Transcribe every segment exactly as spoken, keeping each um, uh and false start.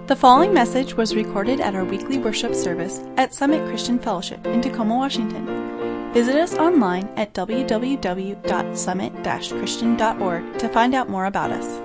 The following message was recorded at our weekly worship service at Summit Christian Fellowship in Tacoma, Washington. Visit us online at w w w dot summit dash christian dot org to find out more about us.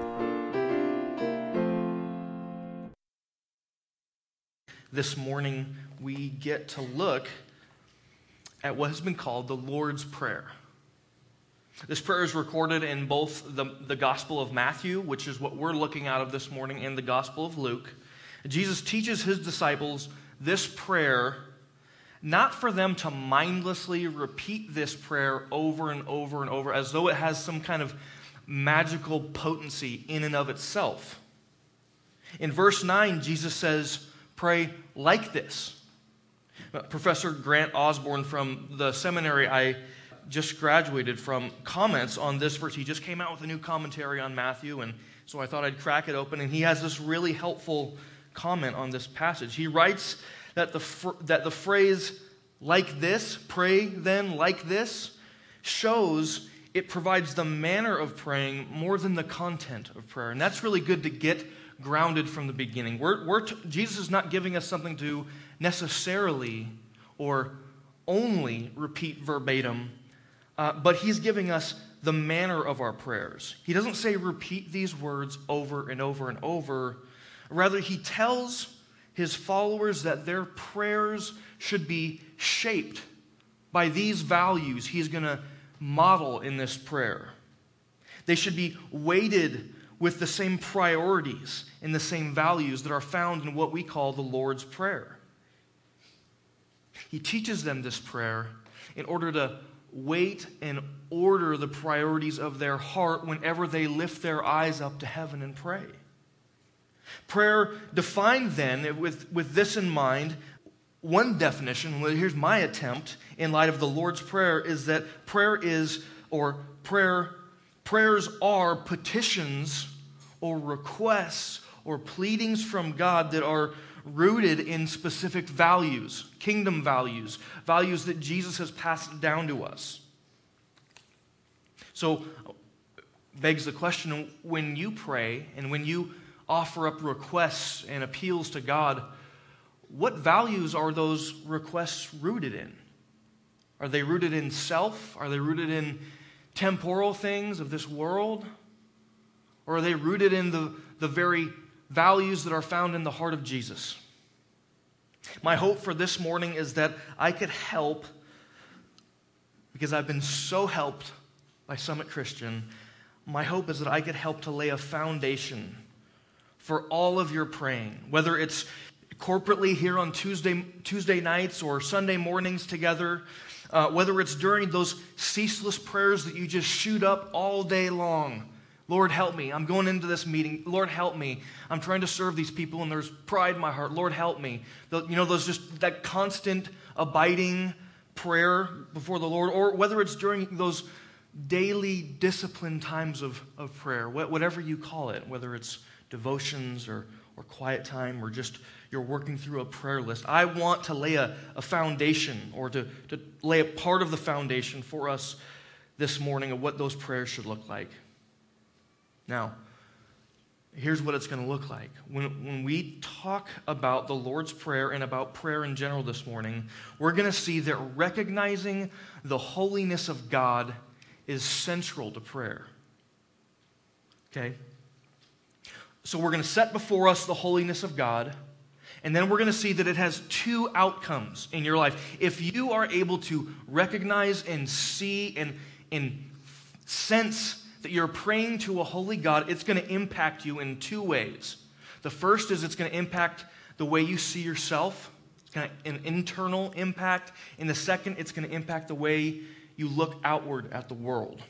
This morning, we get to look at what has been called the Lord's Prayer. This prayer is recorded in both the, the Gospel of Matthew, which is what we're looking out of this morning, and the Gospel of Luke. Jesus teaches his disciples this prayer, not for them to mindlessly repeat this prayer over and over and over, as though it has some kind of magical potency in and of itself. In verse nine, Jesus says, "Pray like this." Professor Grant Osborne from the seminary I just graduated from comments on this verse. He just came out with a new commentary on Matthew, and so I thought I'd crack it open, and he has this really helpful comment on this passage. He writes that the fr- that the phrase "like this," pray then like this, shows it provides the manner of praying more than the content of prayer. And that's really good to get grounded from the beginning. We're, we're t- Jesus is not giving us something to necessarily or only repeat verbatim, uh, but he's giving us the manner of our prayers. He doesn't say repeat these words over and over and over. Rather, he tells his followers that their prayers should be shaped by these values he's going to model in this prayer. They should be weighted with the same priorities and the same values that are found in what we call the Lord's Prayer. He teaches them this prayer in order to weight and order the priorities of their heart whenever they lift their eyes up to heaven and pray. Prayer defined then, with, with this in mind, one definition, well, here's my attempt in light of the Lord's Prayer, is that prayer is, or prayer, prayers are petitions or requests or pleadings from God that are rooted in specific values, kingdom values, values that Jesus has passed down to us. So, begs the question, when you pray and when you offer up requests and appeals to God, what values are those requests rooted in? Are they rooted in self? Are they rooted in temporal things of this world? Or are they rooted in the, the very values that are found in the heart of Jesus? My hope for this morning is that I could help, because I've been so helped by Summit Christian, my hope is that I could help to lay a foundation for all of your praying, whether it's corporately here on Tuesday Tuesday nights or Sunday mornings together, uh, whether it's during those ceaseless prayers that you just shoot up all day long. Lord, help me. I'm going into this meeting. Lord, help me. I'm trying to serve these people, and there's pride in my heart. Lord, help me. The, you know, those just that constant, abiding prayer before the Lord, or whether it's during those daily disciplined times of, of prayer, whatever you call it, whether it's devotions or, or quiet time or just you're working through a prayer list. I want to lay a, a foundation or to, to lay a part of the foundation for us this morning of what those prayers should look like. Now, here's what it's going to look like. When, when we talk about the Lord's Prayer and about prayer in general this morning, we're going to see that recognizing the holiness of God is central to prayer. Okay? So we're going to set before us the holiness of God, and then we're going to see that it has two outcomes in your life. If you are able to recognize and see and, and sense that you're praying to a holy God, it's going to impact you in two ways. The first is it's going to impact the way you see yourself. It's going to an internal impact. And the second, it's going to impact the way you look outward at the world.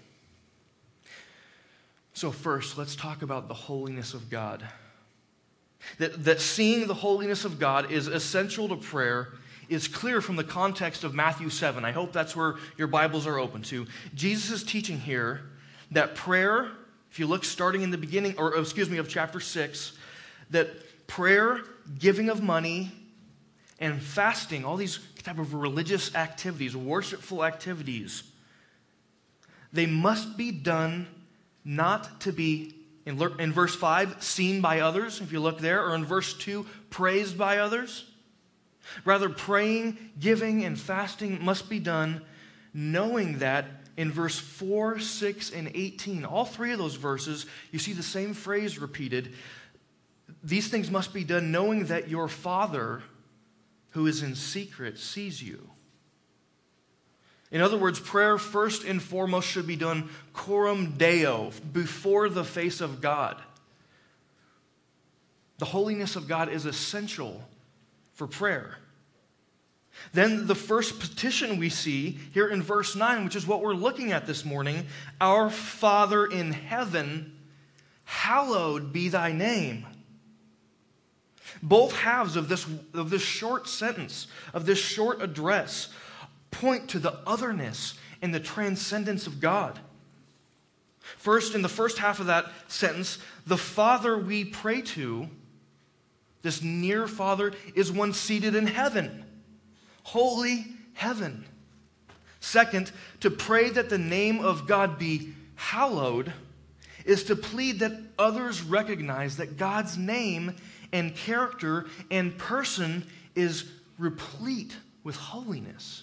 So first, let's talk about the holiness of God. That, that seeing the holiness of God is essential to prayer is clear from the context of Matthew seven. I hope that's where your Bibles are open to. Jesus is teaching here that prayer, if you look starting in the beginning, or excuse me, of chapter six, that prayer, giving of money, and fasting, all these type of religious activities, worshipful activities, they must be done not to be In, in verse five, seen by others, if you look there, or in verse two, praised by others. Rather, praying, giving, and fasting must be done knowing that in verse four, six, and eighteen, all three of those verses, you see the same phrase repeated. These things must be done knowing that your Father who is in secret sees you. In other words, prayer first and foremost should be done coram Deo, before the face of God. The holiness of God is essential for prayer. Then the first petition we see here in verse nine, which is what we're looking at this morning, our Father in heaven, hallowed be thy name. Both halves of this, of this short sentence, of this short address, point to the otherness and the transcendence of God. First, in the first half of that sentence, the Father we pray to, this near Father, is one seated in heaven. Holy heaven. Second, to pray that the name of God be hallowed is to plead that others recognize that God's name and character and person is replete with holiness.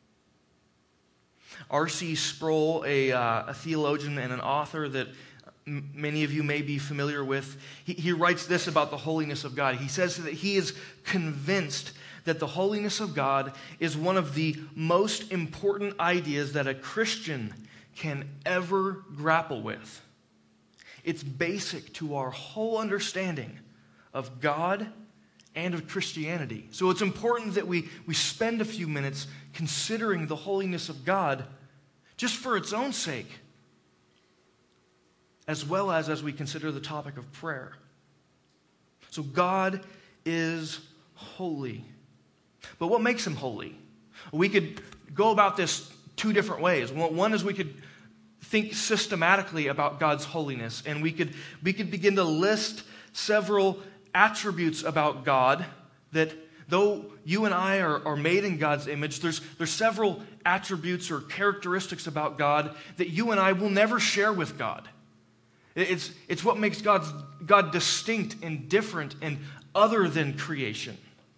R C Sproul, a, uh, a theologian and an author that m- many of you may be familiar with, he, he writes this about the holiness of God. He says that he is convinced that the holiness of God is one of the most important ideas that a Christian can ever grapple with. It's basic to our whole understanding of God and of Christianity. So it's important that we, we spend a few minutes considering the holiness of God just for its own sake, as well as as we consider the topic of prayer. So God is holy. But what makes him holy? We could go about this two different ways. One is we could think systematically about God's holiness, and we could, we could begin to list several attributes about God that, though you and I are, are made in God's image, there's, there's several attributes or characteristics about God that you and I will never share with God. It's, it's what makes God's, God distinct and different and other than creation.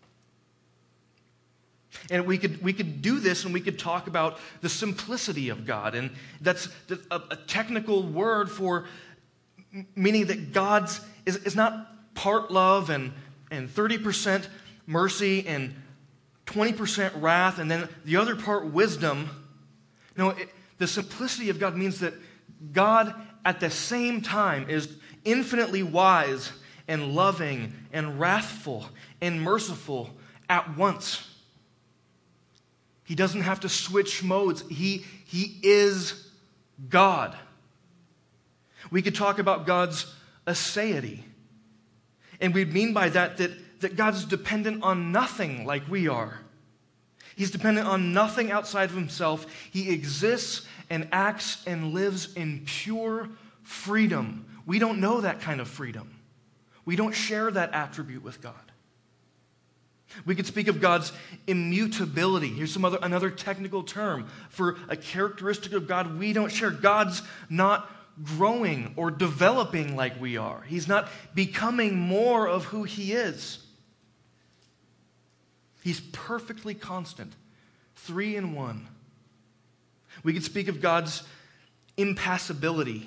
And we could we could do this, and we could talk about the simplicity of God. And that's a, a technical word for meaning that God's is, is not part love and, and thirty percent mercy and twenty percent wrath, and then the other part wisdom. No, it, the simplicity of God means that God at the same time is infinitely wise and loving and wrathful and merciful at once. He doesn't have to switch modes. He, he is God. We could talk about God's aseity. And we'd mean by that, that that God's dependent on nothing like we are. He's dependent on nothing outside of himself. He exists and acts and lives in pure freedom. We don't know that kind of freedom. We don't share that attribute with God. We could speak of God's immutability. Here's some other another technical term for a characteristic of God we don't share. God's not growing or developing like we are. He's not becoming more of who he is. He's perfectly constant, three in one. We could speak of God's impassibility.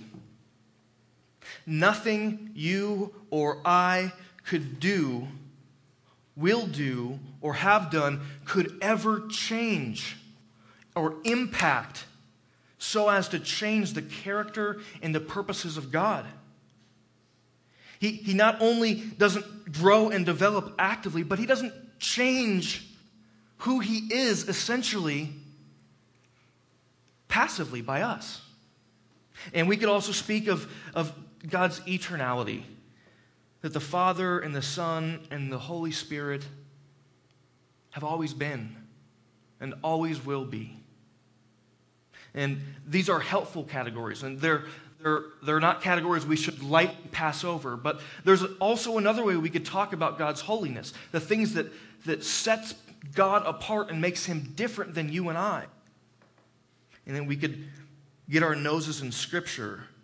Nothing you or I could do, will do, or have done could ever change or impact so as to change the character and the purposes of God. He, he not only doesn't grow and develop actively, but he doesn't change who he is essentially passively by us. And we could also speak of, of God's eternality, that the Father and the Son and the Holy Spirit have always been and always will be. And these are helpful categories, and they're They're, they're not categories we should lightly pass over, but there's also another way we could talk about God's holiness, the things that, that sets God apart and makes him different than you and I. And then we could get our noses in Scripture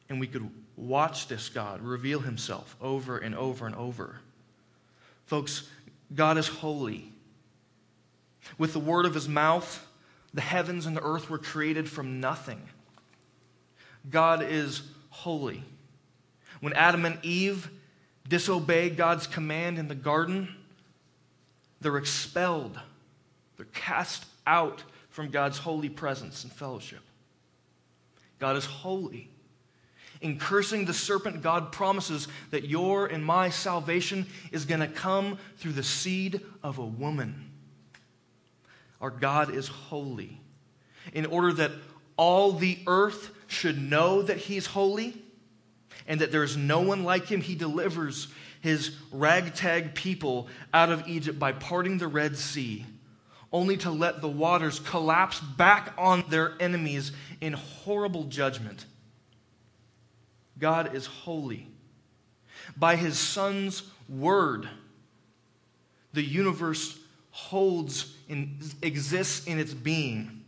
and we could watch this God reveal himself over and over and over. Folks, God is holy. With the word of his mouth, the heavens and the earth were created from nothing. God is holy. When Adam and Eve disobey God's command in the garden, they're expelled. They're cast out from God's holy presence and fellowship. God is holy. In cursing the serpent, God promises that your and my salvation is going to come through the seed of a woman. Our God is holy. In order that all the earth should know that he's holy and that there is no one like him, he delivers his ragtag people out of Egypt by parting the Red Sea, only to let the waters collapse back on their enemies in horrible judgment. God is holy. By his Son's word, the universe holds and exists in its being.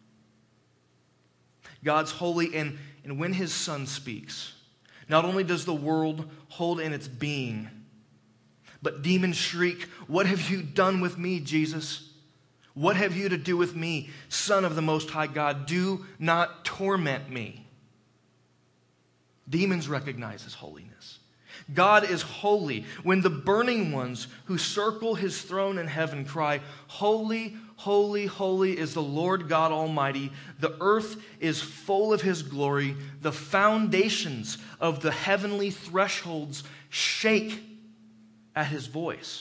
God's holy, and, and when his Son speaks, not only does the world hold in its being, but demons shriek, "What have you done with me, Jesus? What have you to do with me, Son of the Most High God? Do not torment me." Demons recognize his holiness. God is holy. When the burning ones who circle his throne in heaven cry, "Holy, holy, holy is the Lord God Almighty. The earth is full of his glory. The foundations of the heavenly thresholds shake at his voice."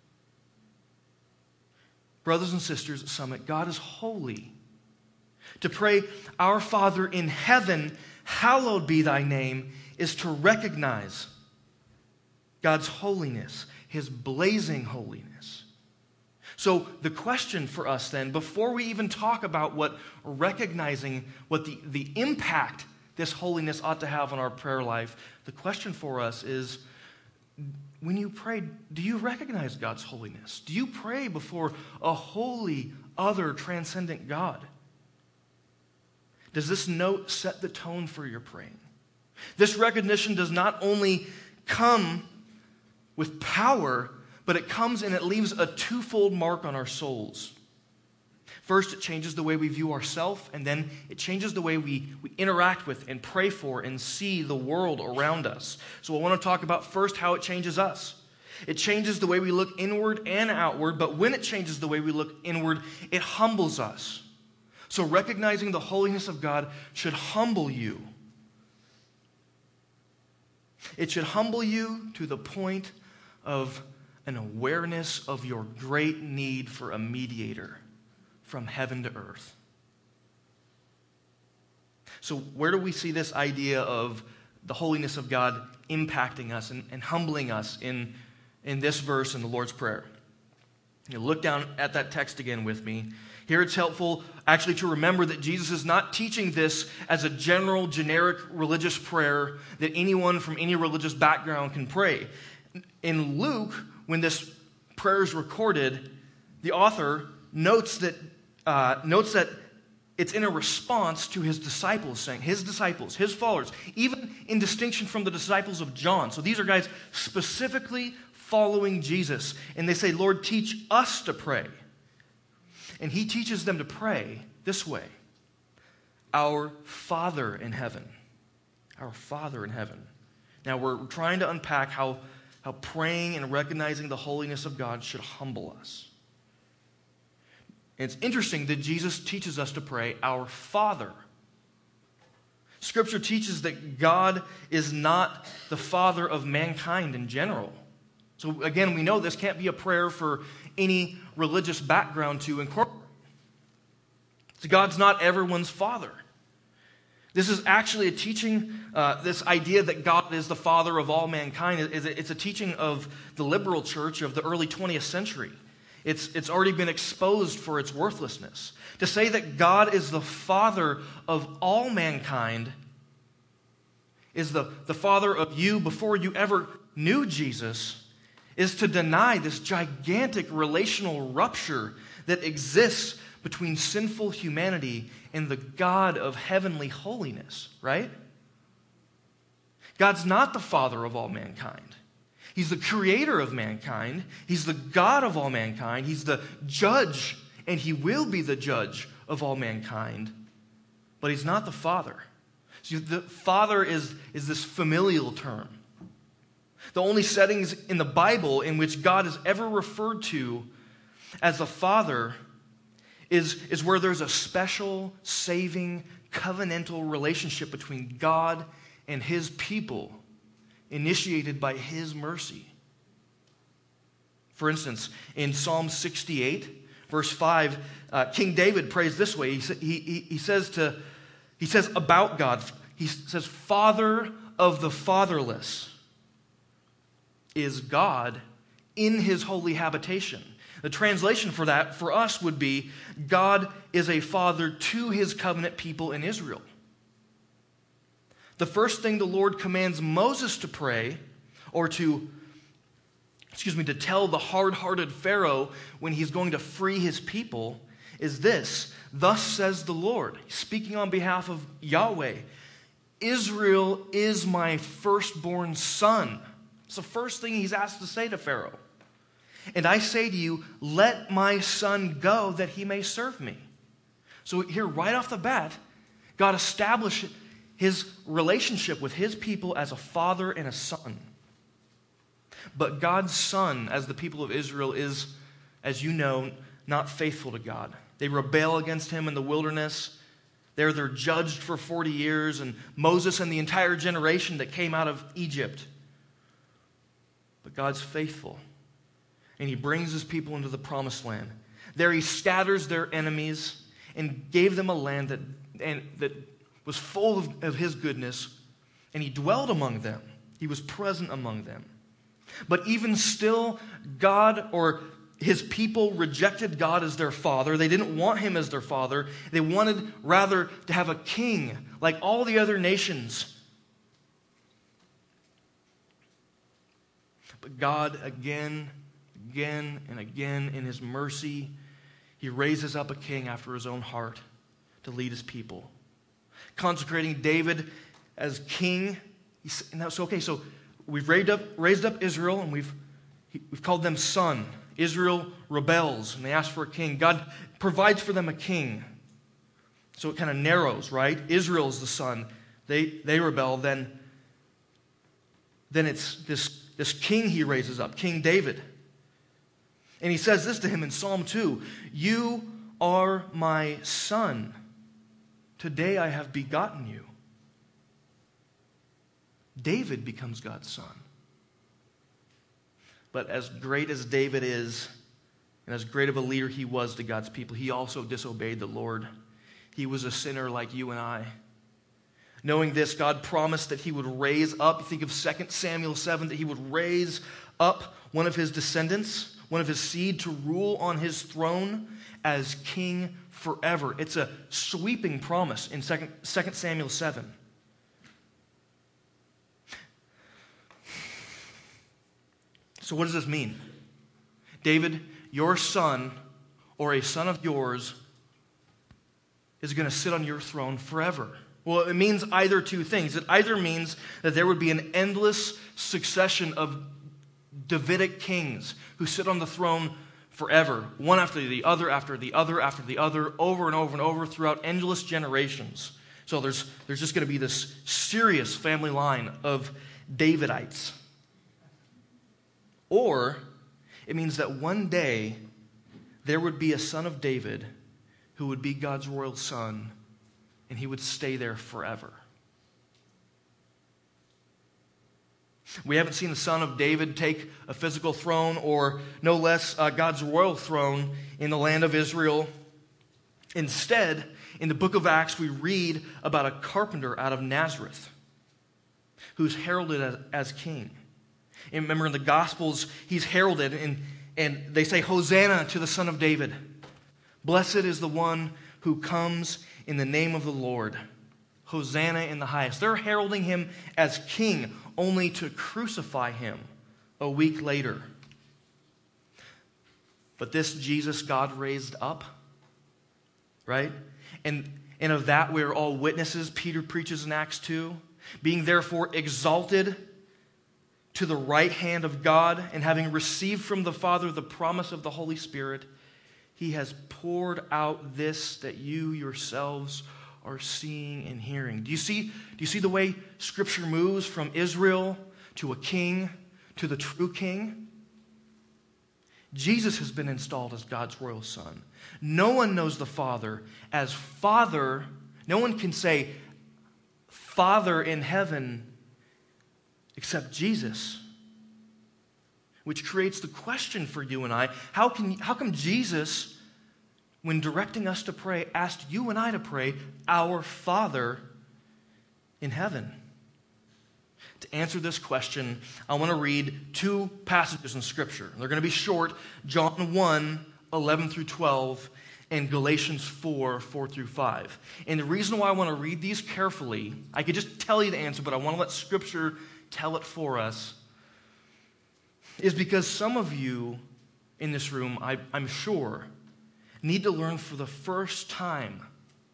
Brothers and sisters at Summit, God is holy. To pray, "Our Father in heaven, hallowed be thy name," is to recognize God's holiness, his blazing holiness. So the question for us then, before we even talk about what recognizing what the, the impact this holiness ought to have on our prayer life, the question for us is, when you pray, do you recognize God's holiness? Do you pray before a holy, other, transcendent God? Does this note set the tone for your praying? This recognition does not only come with power, but it comes and it leaves a twofold mark on our souls. First, it changes the way we view ourselves, and then it changes the way we, we interact with and pray for and see the world around us. So I want to talk about first how it changes us. It changes the way we look inward and outward, but when it changes the way we look inward, it humbles us. So recognizing the holiness of God should humble you. It should humble you to the point of an awareness of your great need for a mediator from heaven to earth. So where do we see this idea of the holiness of God impacting us and, and humbling us in, in this verse in the Lord's Prayer? You look down at that text again with me. Here it's helpful actually to remember that Jesus is not teaching this as a general, generic religious prayer that anyone from any religious background can pray. In Luke, when this prayer is recorded, the author notes that uh, notes that it's in a response to his disciples, saying, his disciples, his followers, even in distinction from the disciples of John. So these are guys specifically following Jesus. And they say, "Lord, teach us to pray." And he teaches them to pray this way: "Our Father in heaven." Our Father in heaven. Now we're trying to unpack how, how praying and recognizing the holiness of God should humble us. And it's interesting that Jesus teaches us to pray, "Our Father." Scripture teaches that God is not the Father of mankind in general. So again, we know this can't be a prayer for any religious background to incorporate. So God's not everyone's Father. This is actually a teaching, uh, this idea that God is the Father of all mankind, is it's a teaching of the liberal church of the early twentieth century. It's, it's already been exposed for its worthlessness. To say that God is the Father of all mankind, is the, the Father of you before you ever knew Jesus, is to deny this gigantic relational rupture that exists between sinful humanity and the God of heavenly holiness, right? God's not the father of all mankind. He's the creator of mankind. He's the God of all mankind. He's the judge, and he will be the judge of all mankind. But he's not the father. See, the father is, is this familial term. The only settings in the Bible in which God is ever referred to as the father is, is where there's a special, saving, covenantal relationship between God and his people, initiated by his mercy. For instance, in Psalm sixty-eight, verse five, uh, King David prays this way. He, he, he, says to, he says about God, he says, Father of the fatherless is God in his holy habitation. The translation for that for us would be, God is a father to his covenant people in Israel. The first thing the Lord commands Moses to pray, or to, excuse me, to tell the hard-hearted Pharaoh when he's going to free his people, is this: thus says the Lord, speaking on behalf of Yahweh, Israel is my firstborn son. It's the first thing he's asked to say to Pharaoh. And I say to you, let my son go that he may serve me. So here, right off the bat, God established his relationship with his people as a father and a son. But God's son, as the people of Israel, is, as you know, not faithful to God. They rebel against him in the wilderness. There they're judged for forty years, and Moses and the entire generation that came out of Egypt. But God's faithful, and he brings his people into the promised land. There he scatters their enemies and gave them a land that, and, that was full of, of his goodness, and he dwelled among them. He was present among them. But even still, God, or his people, rejected God as their father. They didn't want him as their father. They wanted rather to have a king like all the other nations. But God, again, again, and again, in his mercy, he raises up a king after his own heart to lead his people. Consecrating David as king. And that's okay, so we've raised up, raised up Israel, and we've, we've called them son. Israel rebels, and they ask for a king. God provides for them a king. So it kind of narrows, right? Israel's the son. They, they rebel, then, then it's this, this king he raises up, King David. And he says this to him in Psalm two, you are my son. Today I have begotten you. David becomes God's son. But as great as David is, and as great of a leader he was to God's people, he also disobeyed the Lord. He was a sinner like you and I. Knowing this, God promised that he would raise up, you think of Second Samuel seven, that he would raise up one of his descendants, one of his seed, to rule on his throne as king forever. It's a sweeping promise in Second Samuel seven. So what does this mean? David, your son, or a son of yours, is going to sit on your throne forever. Well, it means either two things. It either means that there would be an endless succession of Davidic kings who sit on the throne forever, one after the other, after the other, after the other, over and over and over throughout endless generations. So there's, there's just going to be this serious family line of Davidites. Or it means that one day there would be a son of David who would be God's royal son, and he would stay there forever. We haven't seen the son of David take a physical throne, or no less uh, God's royal throne in the land of Israel. Instead, in the book of Acts, we read about a carpenter out of Nazareth who's heralded as, as king. And remember, in the Gospels, he's heralded, and, and they say, Hosanna to the Son of David. Blessed is the one who comes in the name of the Lord. Hosanna in the highest. They're heralding him as king, only to crucify him a week later. But this Jesus God raised up, right? And, and of that we're all witnesses. Peter preaches in Acts two. Being therefore exalted to the right hand of God, and having received from the Father the promise of the Holy Spirit, he has poured out this that you yourselves are seeing and hearing. Do you see, do you see the way Scripture moves from Israel to a king to the true king? Jesus has been installed as God's royal son. No one knows the Father as Father. No one can say Father in heaven except Jesus. Which creates the question for you and I, how can how come Jesus, when directing us to pray, asked you and I to pray, our Father in heaven? To answer this question, I want to read two passages in Scripture. They're going to be short, John one, eleven through twelve, and Galatians four, four through five. And the reason why I want to read these carefully, I could just tell you the answer, but I want to let Scripture tell it for us, is because some of you in this room, I, I'm sure, need to learn for the first time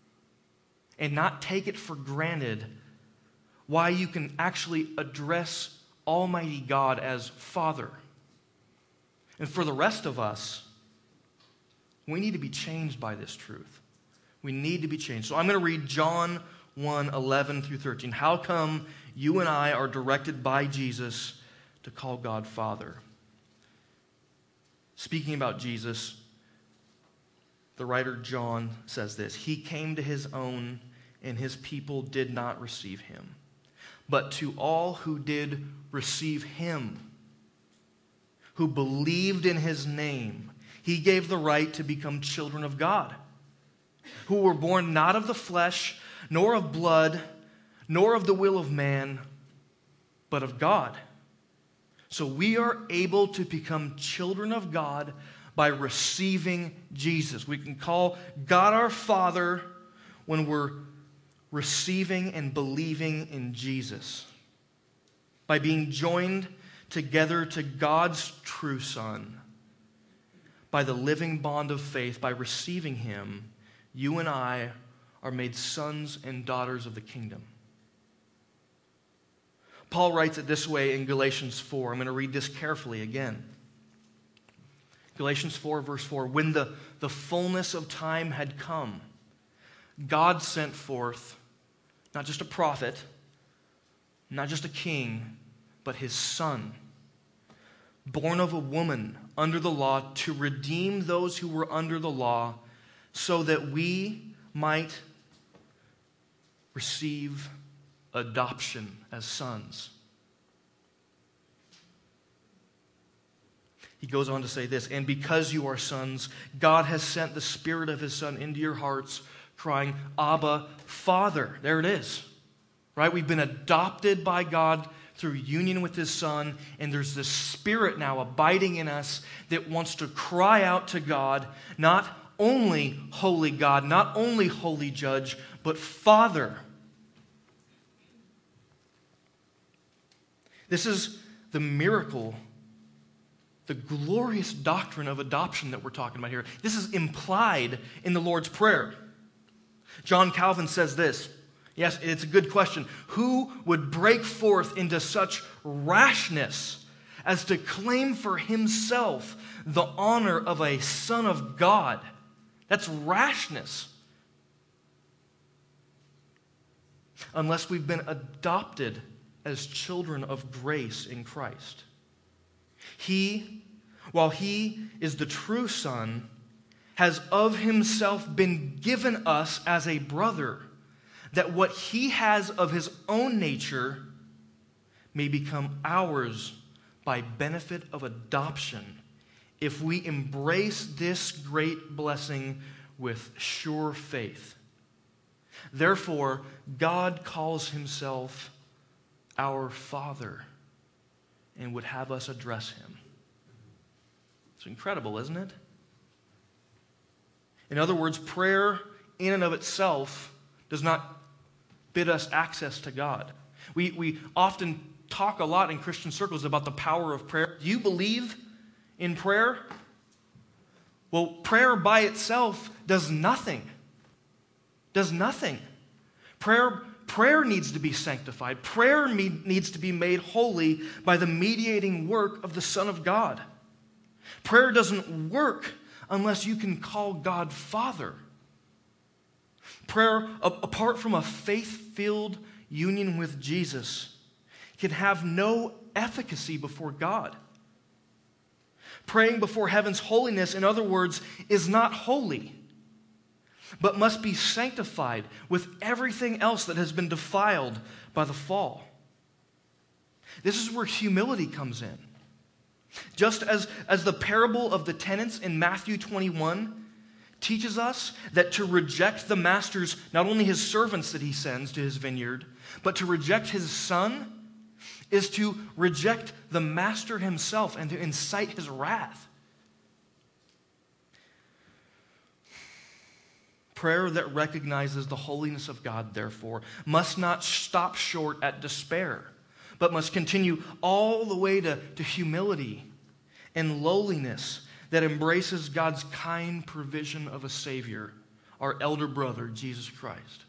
and not take it for granted why you can actually address Almighty God as Father. And for the rest of us, we need to be changed by this truth. We need to be changed. So I'm going to read John one, eleven through thirteen. How come you and I are directed by Jesus to call God Father? Speaking about Jesus, the writer John says this: He came to his own, and his people did not receive him. But to all who did receive him, who believed in his name, he gave the right to become children of God, who were born not of the flesh, nor of blood, nor of the will of man, but of God. So we are able to become children of God by receiving Jesus. We can call God our Father when we're receiving and believing in Jesus. By being joined together to God's true Son, by the living bond of faith, by receiving him, you and I are made sons and daughters of the kingdom. Paul writes it this way in Galatians four. I'm going to read this carefully again. Galatians four, verse four. When the, the fullness of time had come, God sent forth not just a prophet, not just a king, but his Son, born of a woman under the law, to redeem those who were under the law, so that we might receive adoption as sons. He goes on to say this: and because you are sons, God has sent the Spirit of his Son into your hearts, crying, Abba, Father. There it is. Right? We've been adopted by God through union with his Son, and there's this Spirit now abiding in us that wants to cry out to God, not only holy God, not only holy judge, but Father. This is the miracle, the glorious doctrine of adoption that we're talking about here. This is implied in the Lord's Prayer. John Calvin says this. Yes, it's a good question. Who would break forth into such rashness as to claim for himself the honor of a son of God? That's rashness. Unless we've been adopted as children of grace in Christ. He, while he is the true Son, has of himself been given us as a brother, that what he has of his own nature may become ours by benefit of adoption, if we embrace this great blessing with sure faith. Therefore, God calls himself our Father and would have us address him. It's incredible, isn't it? In other words, prayer in and of itself does not bid us access to God. We, we often talk a lot in Christian circles about the power of prayer. Do you believe in prayer? Well, prayer by itself does nothing. Does nothing. Prayer prayer needs to be sanctified. Prayer me- needs to be made holy by the mediating work of the Son of God. Prayer doesn't work unless you can call God Father. Prayer, a- apart from a faith-filled union with Jesus, can have no efficacy before God. Praying before heaven's holiness, in other words, is not holy, but must be sanctified with everything else that has been defiled by the fall. This is where humility comes in. Just as, as the parable of the tenants in Matthew twenty-one teaches us that to reject the master's, not only his servants that he sends to his vineyard, but to reject his son is to reject the master himself and to incite his wrath. Prayer that recognizes the holiness of God, therefore, must not stop short at despair, but must continue all the way to, to humility and lowliness that embraces God's kind provision of a Savior, our elder brother, Jesus Christ.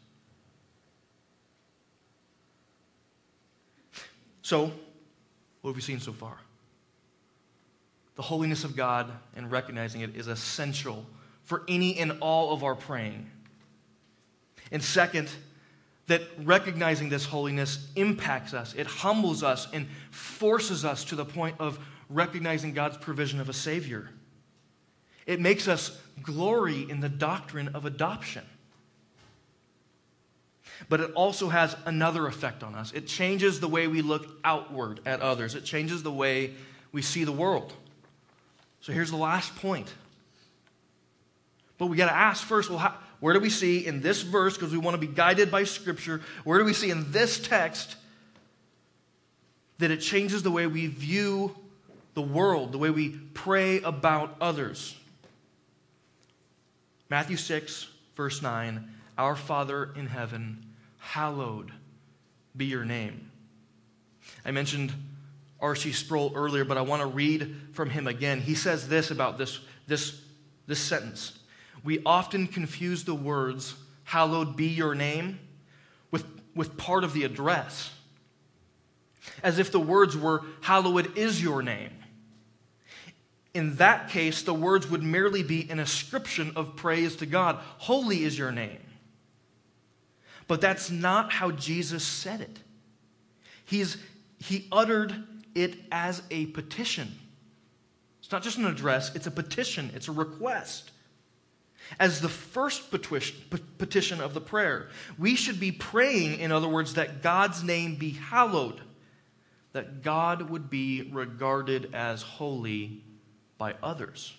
So, what have we seen so far? The holiness of God and recognizing it is essential for any and all of our praying. And second, that recognizing this holiness impacts us. It humbles us and forces us to the point of recognizing God's provision of a Savior. It makes us glory in the doctrine of adoption. But it also has another effect on us. It changes the way we look outward at others. It changes the way we see the world. So here's the last point. But we got to ask first, well, how, where do we see in this verse, because we want to be guided by Scripture, where do we see in this text that it changes the way we view the world, the way we pray about others? Matthew six, verse nine, Our Father in heaven, hallowed be your name. I mentioned R C Sproul earlier, but I want to read from him again. He says this about this, this, this sentence. We often confuse the words, hallowed be your name, with, with part of the address, as if the words were, hallowed is your name. In that case, the words would merely be an ascription of praise to God. Holy is your name. But that's not how Jesus said it. He's, he uttered it as a petition. It's not just an address, it's a petition, it's a request. As the first petition of the prayer, we should be praying, in other words, that God's name be hallowed, that God would be regarded as holy by others.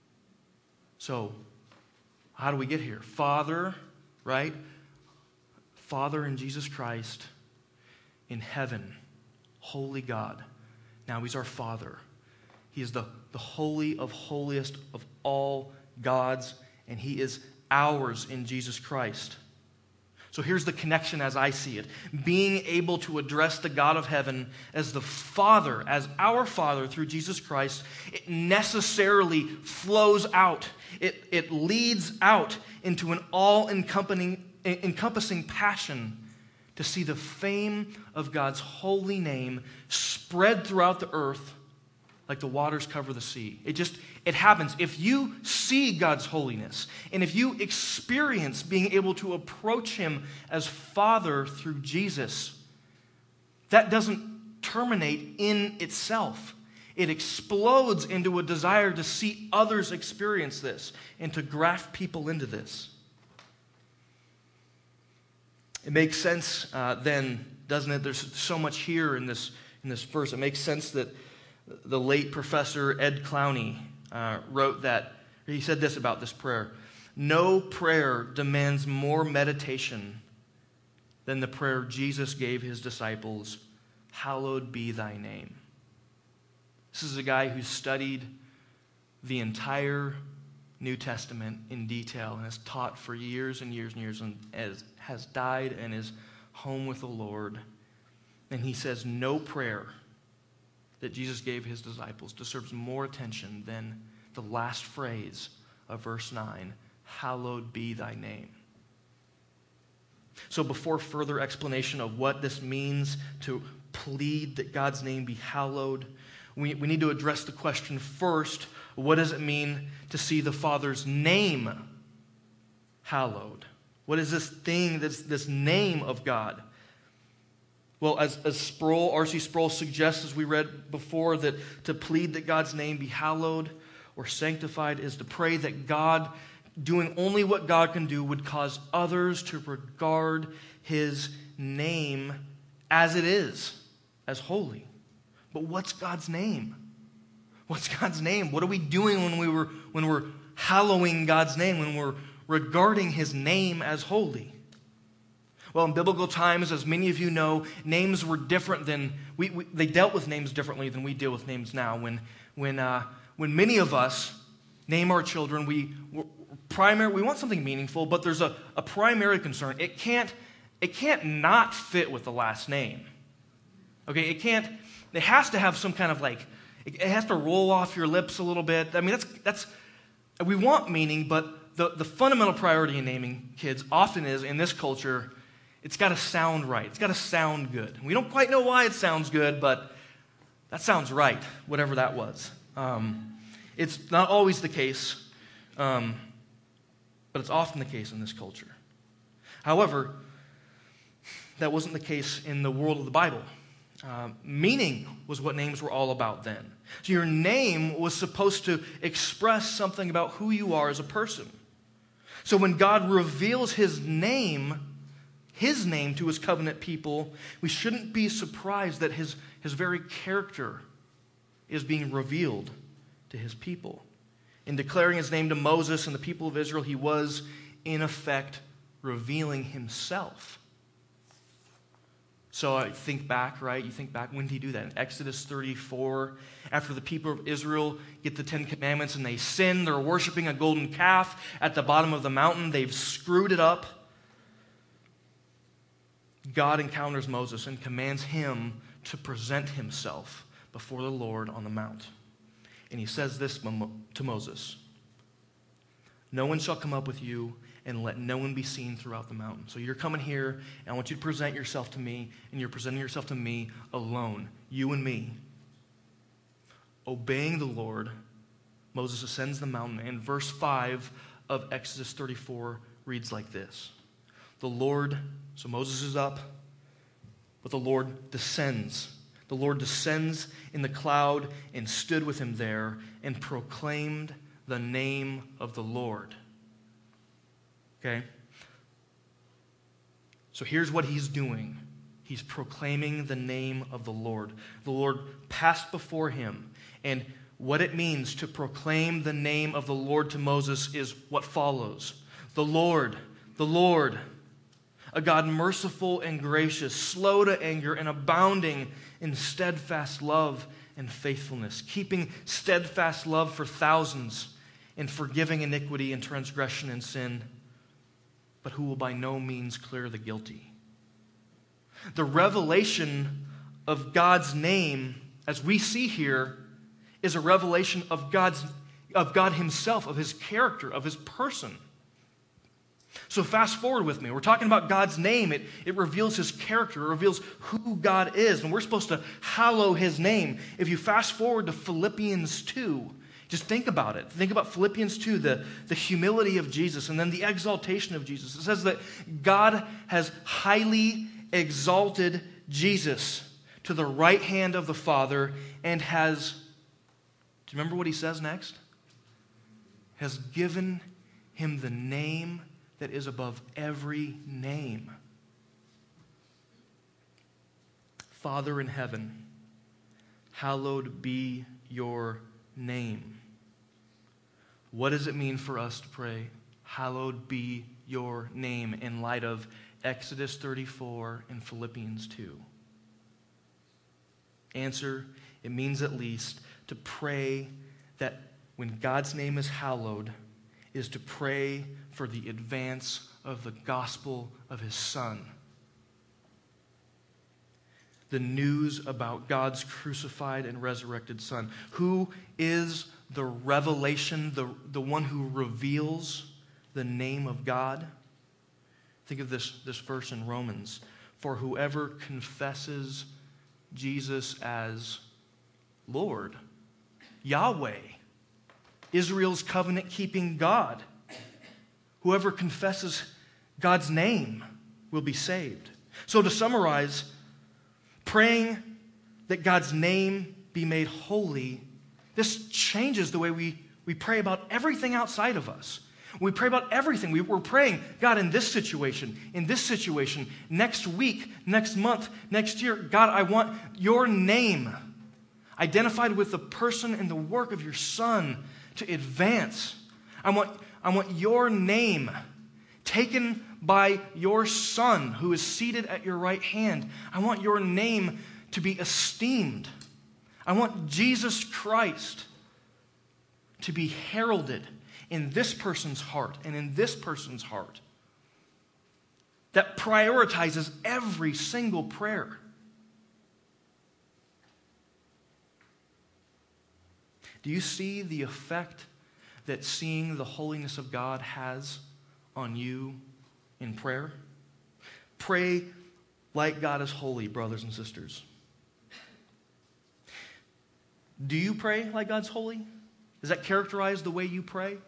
So, how do we get here? Father, right? Father in Jesus Christ in heaven, holy God. Now He's our Father. He is the, the holy of holiest of all gods, and He is ours in Jesus Christ. So here's the connection as I see it. Being able to address the God of heaven as the Father, as our Father through Jesus Christ, it necessarily flows out. It, it leads out into an all-encompassing encompassing passion to see the fame of God's holy name spread throughout the earth like the waters cover the sea. It just, it happens. If you see God's holiness, and if you experience being able to approach Him as Father through Jesus, that doesn't terminate in itself. It explodes into a desire to see others experience this and to graft people into this. It makes sense uh, then, doesn't it? There's so much here in this, in this verse. It makes sense that the late Professor Ed Clowney uh, wrote that, he said this about this prayer: no prayer demands more meditation than the prayer Jesus gave His disciples, hallowed be thy name. This is a guy who studied the entire New Testament in detail and has taught for years and years and years and has, has died and is home with the Lord. And he says no prayer that Jesus gave His disciples deserves more attention than the last phrase of verse nine, hallowed be thy name. So before further explanation of what this means to plead that God's name be hallowed, we, we need to address the question first, what does it mean to see the Father's name hallowed? What is this thing, this, this name of God? Well, as, as Sproul, R C Sproul suggests, as we read before, that to plead that God's name be hallowed or sanctified is to pray that God, doing only what God can do, would cause others to regard his name as it is, as holy. But what's God's name? What's God's name? What are we doing when we were when we're hallowing God's name, when we're regarding his name as holy? Well, in biblical times, as many of you know, names were different than we, we they dealt with names differently than we deal with names now. When when uh, when many of us name our children, we primary we want something meaningful, but there's a, a primary concern. It can't it can't not fit with the last name. Okay, it can't. It has to have some kind of like. It has to roll off your lips a little bit. I mean, that's that's. We want meaning, but the the fundamental priority in naming kids often is in this culture. It's got to sound right. It's got to sound good. We don't quite know why it sounds good, but that sounds right, whatever that was. Um, it's not always the case, um, but it's often the case in this culture. However, that wasn't the case in the world of the Bible. Uh, meaning was what names were all about then. So your name was supposed to express something about who you are as a person. So when God reveals his name, his name to his covenant people, we shouldn't be surprised that his, his very character is being revealed to his people. In declaring his name to Moses and the people of Israel, he was, in effect, revealing himself. So I think back, right? You think back, when did he do that? In Exodus thirty-four, after the people of Israel get the Ten Commandments and they sin, they're worshiping a golden calf at the bottom of the mountain. They've screwed it up. God encounters Moses and commands him to present himself before the Lord on the mount. And he says this to Moses: "No one shall come up with you, and let no one be seen throughout the mountain." So you're coming here, and I want you to present yourself to me, and you're presenting yourself to me alone, you and me. Obeying the Lord, Moses ascends the mountain, and verse five of Exodus thirty-four reads like this. The Lord, so Moses is up, but the Lord descends. The Lord descends in the cloud and stood with him there and proclaimed the name of the Lord. Okay? So here's what he's doing. He's proclaiming the name of the Lord. The Lord passed before him. And what it means to proclaim the name of the Lord to Moses is what follows. The Lord, the Lord, a God merciful and gracious, slow to anger and abounding in steadfast love and faithfulness, keeping steadfast love for thousands and forgiving iniquity and transgression and sin, but who will by no means clear the guilty. The revelation of God's name, as we see here, is a revelation of God's of God himself, of his character, of his person. So fast forward with me. We're talking about God's name. It, it reveals his character. It reveals who God is. And we're supposed to hallow his name. If you fast forward to Philippians two, just think about it. Think about Philippians two, the, the humility of Jesus and then the exaltation of Jesus. It says that God has highly exalted Jesus to the right hand of the Father and has, do you remember what he says next? Has given him the name that is above every name. Father in heaven, hallowed be your name. What does it mean for us to pray, hallowed be your name, in light of Exodus thirty-four and Philippians two? Answer, it means at least to pray that when God's name is hallowed, is to pray for the advance of the gospel of his Son. The news about God's crucified and resurrected Son, who is the revelation, the, the one who reveals the name of God. Think of this, this verse in Romans. For whoever confesses Jesus as Lord, Yahweh, Israel's covenant-keeping God, whoever confesses God's name will be saved. So to summarize, praying that God's name be made holy, this changes the way we, we pray about everything outside of us. We pray about everything. We, we're praying, God, in this situation, in this situation, next week, next month, next year, God, I want your name identified with the person and the work of your Son to advance. I want, I want your name taken by your Son who is seated at your right hand. I want your name to be esteemed. I want Jesus Christ to be heralded in this person's heart and in this person's heart that prioritizes every single prayer. Do you see the effect that seeing the holiness of God has on you in prayer? Pray like God is holy, brothers and sisters. Do you pray like God's holy? Does that characterize the way you pray?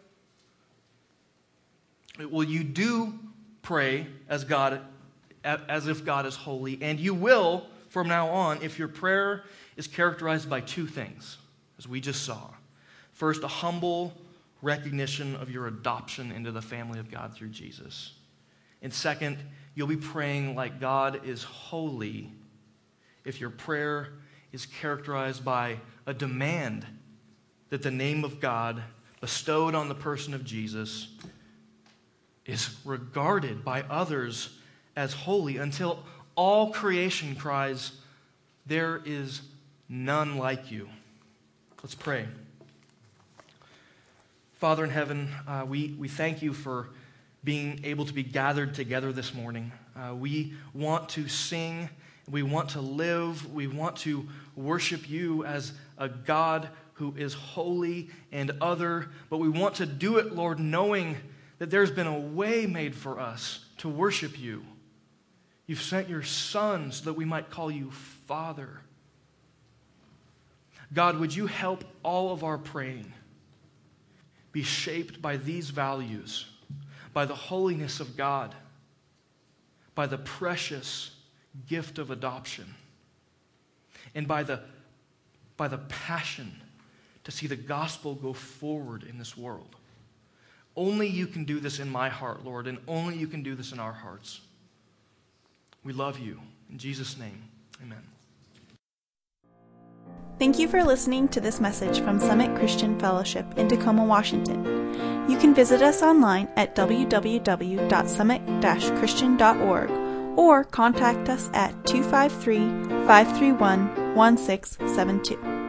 Well, you do pray as God, as if God is holy, and you will from now on if your prayer is characterized by two things, as we just saw. First, a humble recognition of your adoption into the family of God through Jesus. And second, you'll be praying like God is holy if your prayer is characterized by a demand that the name of God bestowed on the person of Jesus is regarded by others as holy until all creation cries, there is none like you. Let's pray. Father in heaven, uh, we, we thank you for being able to be gathered together this morning. Uh, we want to sing, we want to live, we want to worship you as a God who is holy and other, but we want to do it, Lord, knowing that there's been a way made for us to worship you. You've sent your Son so that we might call you Father. God, would you help all of our praying be shaped by these values, by the holiness of God, by the precious gift of adoption, and by the, by the passion to see the gospel go forward in this world. Only you can do this in my heart, Lord, and only you can do this in our hearts. We love you. In Jesus' name, amen. Thank you for listening to this message from Summit Christian Fellowship in Tacoma, Washington. You can visit us online at w w w dot summit dash christian dot org or contact us at two five three, five three one, one six seven two.